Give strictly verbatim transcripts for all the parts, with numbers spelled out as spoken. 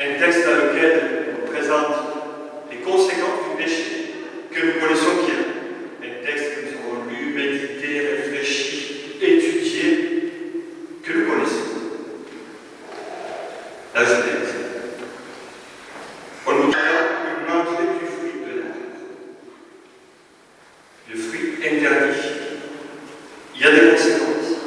un texte dans lequel on présente les conséquences du péché que nous connaissons bien. Un texte que nous avons lu, médité, réfléchi, étudié, que nous connaissons. La Genèse. On nous dit que manger du fruit de l'arbre. Le fruit interdit. Il y a des conséquences.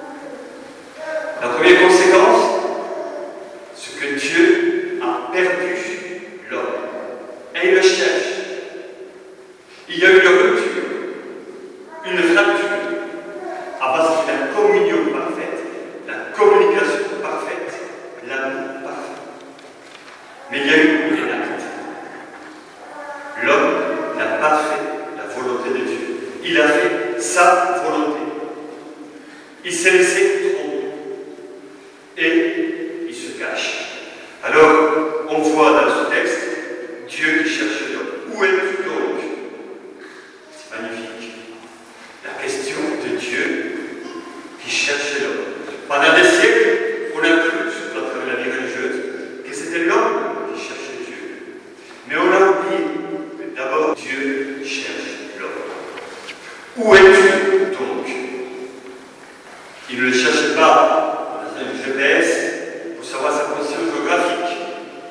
La première conséquence, c'est que Dieu a perdu l'homme. Et il le cherche. Il y a eu une rupture, une fracture. Avant, c'était la communion parfaite, la communication parfaite, l'amour parfait. Mais il y a eu un acte. L'homme n'a pas fait la volonté de Dieu. Il a fait sa volonté. Il s'est laissé tromper. Et il se cache. Alors, on voit dans ce texte Dieu qui cherche l'homme. Où es-tu donc? C'est magnifique. La question de Dieu qui cherche l'homme. Pendant des siècles, on a cru, surtout à travers la vie religieuse, que c'était l'homme qui cherchait Dieu. Mais on a oublié que d'abord Dieu cherche l'homme. Où es-tu donc? Il ne le cherche pas dans un G P S pour savoir sa position géographique.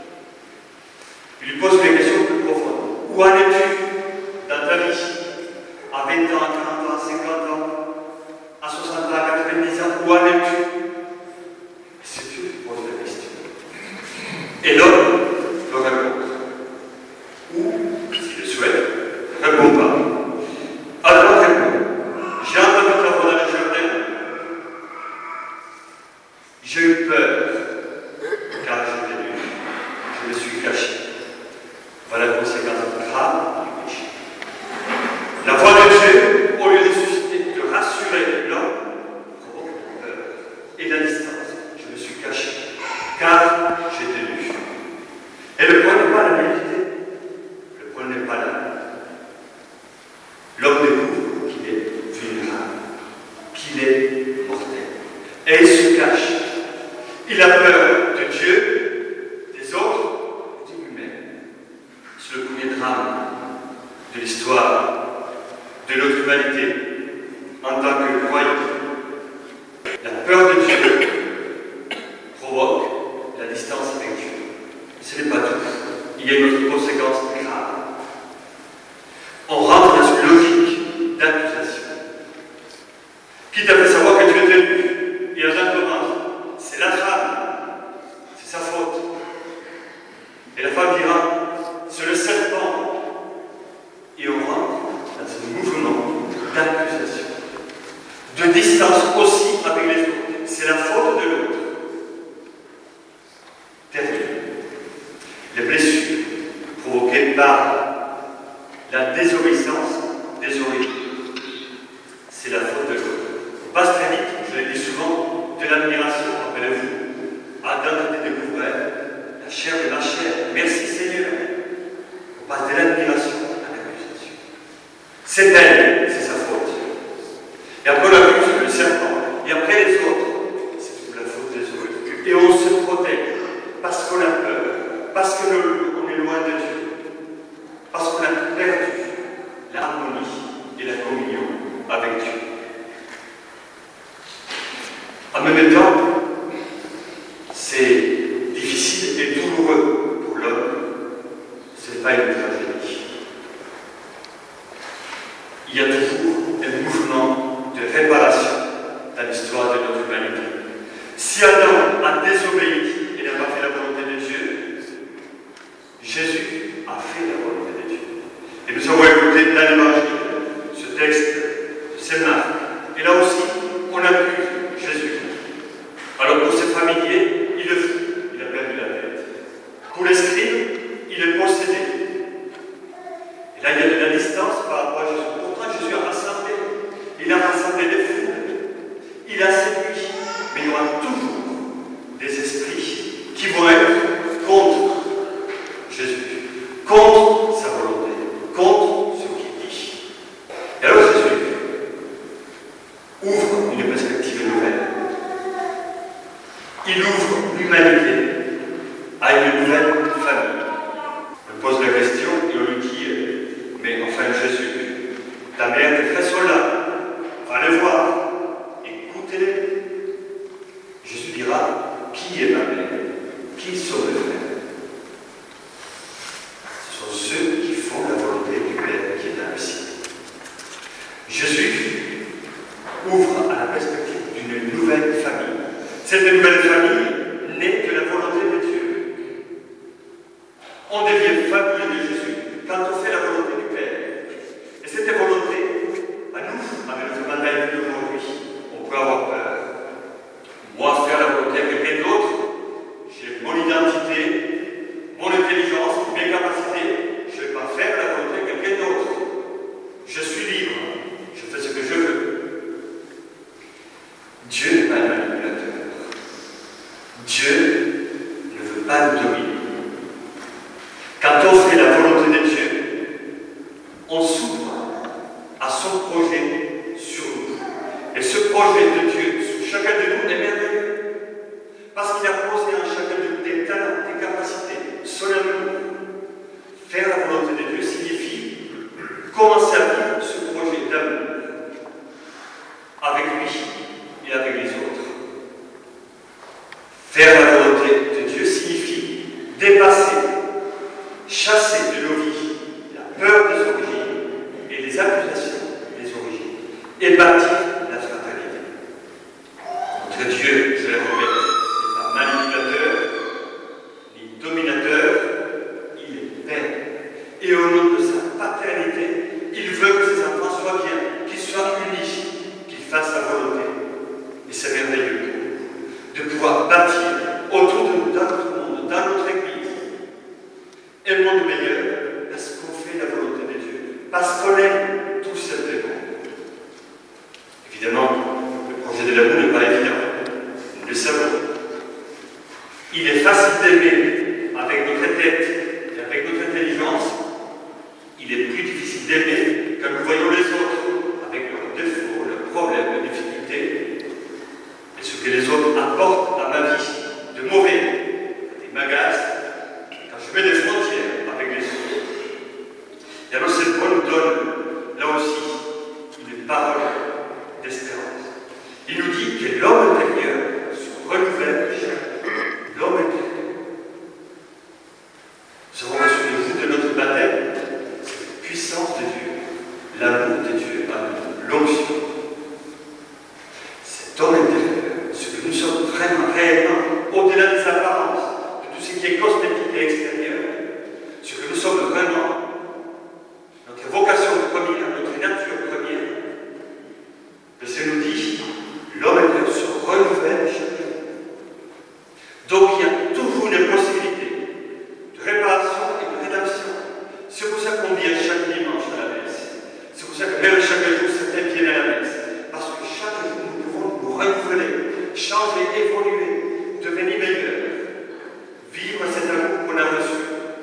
Il lui pose une question plus profonde. Où en es-tu dans ta vie? À vingt ans, à quarante ans, à cinquante ans, à soixante ans, à quatre-vingt-dix ans, où en es-tu? C'est Dieu qui pose la question. Et l'homme le répond. Ou, s'il le souhaite, répond pas. Alors répond. J'ai entendu ta voix dans le jardin. J'ai eu peur, car j'étais nu. Je me suis caché. Voilà la conséquence grave du péché. La voix de Dieu, au lieu de susciter, de rassurer l'homme, provoque peur et la distance. Je me suis caché, car j'étais nu. Et le point n'est pas la naïveté. Le point n'est pas là. L'homme découvre qu'il est vulnérable, qu'il est mortel. Et il se cache. Il a peur de Dieu, des autres, des humains. C'est le premier drame de l'histoire de notre humanité en tant que croyant. La peur de Dieu provoque la distance avec Dieu. Ce n'est pas tout. Il y a une autre conséquence grave. On rentre dans une logique d'accusation. Qui t'a fait savoir que tu étais nu? Et à un commence. C'est la femme, c'est sa faute. Et la femme dira, c'est le serpent. Et on rentre dans ce mouvement d'accusation, de distance aussi avec les autres. C'est la faute de l'autre. Terminé. Les blessures provoquées par la désobéissance des origines, c'est la faute de l'autre. On passe très vite, je l'ai dit souvent, de l'admiration, rappelez-vous, Adam était découvert, la chair de ma chair, merci Seigneur. On passe de l'admiration à l'accusation. C'est elle, c'est sa faute. Et après on accuse le serpent, et après les autres, c'est toute la faute des autres. Et on se protège, parce qu'on a peur, parce qu'on est loin de Dieu, parce qu'on a perdu l'harmonie et la communion avec Dieu. En même temps, c'est difficile et douloureux pour l'homme. Ce n'est pas une tragédie. Il y a toujours un mouvement de réparation dans l'histoire de notre humanité. Si Adam a désobéi et n'a pas fait la volonté de Dieu, Jésus a fait la volonté de Dieu. Et nous avons écouté dans l'Évangile ce texte de Saint Marc. Et là aussi, on accuse Jésus. Alors pour ses familiers, il est fou, il a perdu la tête. Pour les scribes, il est possédé. Et là, il y a de la distance par rapport à Jésus. Pourtant, Jésus a rassemblé. Il a rassemblé les foules. Il a séduit. Mais il y aura toujours des esprits qui vont être contre Jésus. sont mes frères? Ce sont ceux qui font la volonté du Père qui est dans le ciel. Jésus ouvre à la perspective d'une nouvelle famille. Cette nouvelle famille naît de la volonté de Dieu. On devient famille de Jésus quand on fait la volonté du Père. Et cette volonté, à nous, avec notre mandat d'aujourd'hui, on peut avoir peur. Moi, faire la volonté de quelqu'un d'autre, j'ai mon identité, mon intelligence, mes capacités, je ne vais pas faire la volonté de quelqu'un d'autre. Je suis libre, je fais ce que je veux. Dieu n'est pas un manipulateur. Dieu ne veut pas nous dominer. Quand on fait la volonté de Dieu, on s'ouvre à son projet sur nous. Et ce projet de Dieu sur chacun de nous est merveilleux. Parce qu'il a posé en chacun de nous des talents, des capacités, son amour. Faire la volonté de Dieu signifie commencer à vivre ce projet d'amour avec lui et avec les autres. Faire la volonté de Dieu signifie dépasser, chasser de nos vies la peur des origines et les accusations des origines et bâtir la fraternité. Notre Dieu, je le répète, n'est pas manipulateur ni dominateur, il est Père. Et au nom de sa paternité, il veut que ses enfants soient bien, qu'ils soient unis, qu'ils fassent sa volonté. Et c'est merveilleux de pouvoir bâtir autour de nous, dans notre monde, dans notre Église, un monde meilleur parce qu'on fait la volonté de Dieu, parce qu'on aime tout simplement. Évidemment, le projet de l'amour n'est pas évident, nous le savons. Il est facile d'aimer avec notre tête et avec notre intelligence. Il est plus difficile d'aimer quand nous voyons les autres avec leurs défauts, leurs problèmes, leurs difficultés, et ce que les autres apportent à ma vie de mauvais, des m'agace, quand je mets des frontières avec les autres. Et alors cette voix nous donne, là aussi, une parole d'espérance. Il nous dit que l'homme intérieur se renouvelle chaque jour. L'homme intérieur. Nous avons reçu le jour de notre baptême, c'est la puissance de Dieu, l'amour de Dieu à nous, l'onction. Cet homme intérieur, ce que nous sommes vraiment, réellement, au-delà des apparences, de tout ce qui est cosmétique et extérieur, ce que nous sommes vraiment, notre vocation première, notre nature première, le Seigneur nous dit, l'homme intérieur se renouvelle chaque jour. Donc il y a toujours une possibilité de réparation et de rédemption. C'est pour ça qu'on vient chaque dimanche à la messe. C'est pour ça que même chaque jour, certains viennent à la messe. Parce que chaque jour, nous pouvons nous renouveler, changer, évoluer, devenir meilleurs, vivre cet amour qu'on a reçu.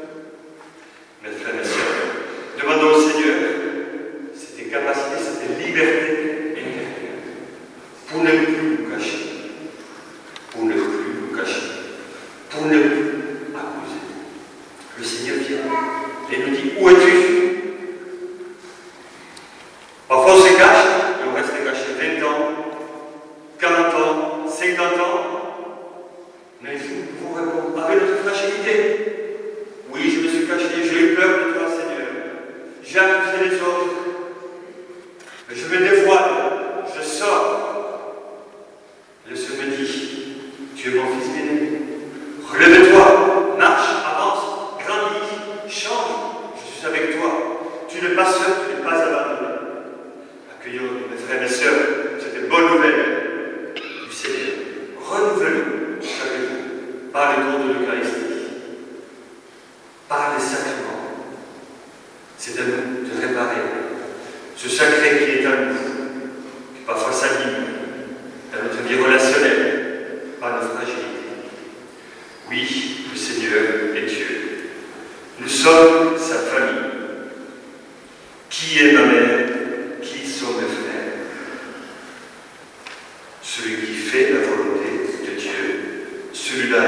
Mes frères et sœurs, demandons au Seigneur cette capacité, cette liberté intérieure pour ne plus nous cacher, pour ne plus nous cacher, pour ne plus accuser. Le Seigneur vient et nous dit, où es-tu? Parfois on se cache et on reste caché vingt ans, quarante ans, cinquante ans. Mais nous pouvons répondre avec notre fragilité. Oui, je me suis caché, j'ai eu peur de toi, Seigneur. J'ai accusé les autres. Mais je me dévoile, je sors. Le Seigneur me dit, tu es mon fils bien-aimé. Relève-toi, marche, avance, grandis, change. Je suis avec toi. Tu n'es pas seul, tu n'es pas abandonné. Accueillons mes frères et sœurs cette bonne nouvelle du Seigneur. Renouvelons chaque jour par le don de l'Eucharistie, par les sacrements. C'est à nous de réparer ce sacré qui est en nous, qui parfois s'anime dans notre vie relationnelle, par nos fragilités. Oui, le Seigneur est Dieu. Nous sommes sa famille. Qui est ma mère? Qui sont mes frères? Celui qui fait la volonté de Dieu, celui-là